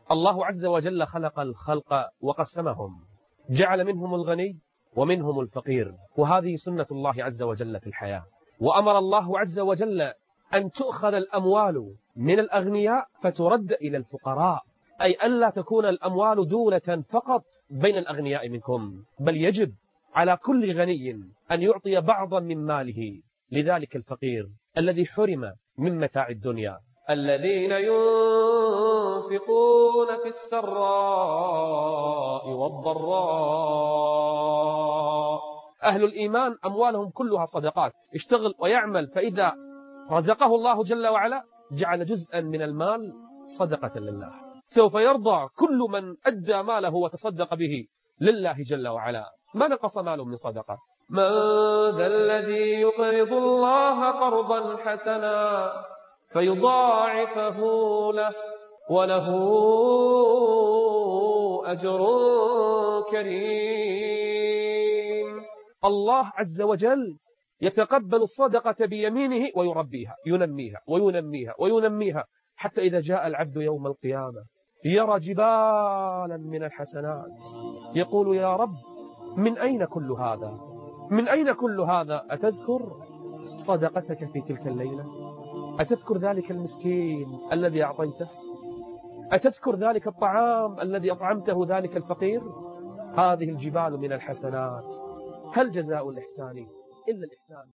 الله عز وجل خلق الخلق وقسمهم، جعل منهم الغني ومنهم الفقير، وهذه سنة الله عز وجل في الحياة. وأمر الله عز وجل أن تؤخذ الأموال من الأغنياء فترد إلى الفقراء، أي أن لا تكون الأموال دولة فقط بين الأغنياء منكم، بل يجب على كل غني أن يعطي بعضا من ماله لذلك الفقير الذي حرم من متاع الدنيا. الذين ينفقون في السراء والضراء، أهل الإيمان أموالهم كلها صدقات، اشتغل ويعمل، فإذا رزقه الله جل وعلا جعل جزءا من المال صدقة لله، سوف يرضى كل من أدى ماله وتصدق به لله جل وعلا، ما نقص ماله من صدقة. من ذا الذي يقرض الله قرضا حسنا فيضاعفه له وله أجر كريم. الله عز وجل يتقبل الصدقة بيمينه ويربيها، ينميها وينميها وينميها، حتى إذا جاء العبد يوم القيامة يرى جبالا من الحسنات، يقول يا رب من أين كل هذا؟ من أين كل هذا؟ أتذكر صدقتك في تلك الليلة؟ أتذكر ذلك المسكين الذي أعطيته؟ أتذكر ذلك الطعام الذي أطعمته ذلك الفقير؟ هذه الجبال من الحسنات، هل جزاء الإحسان إلا الإحسان؟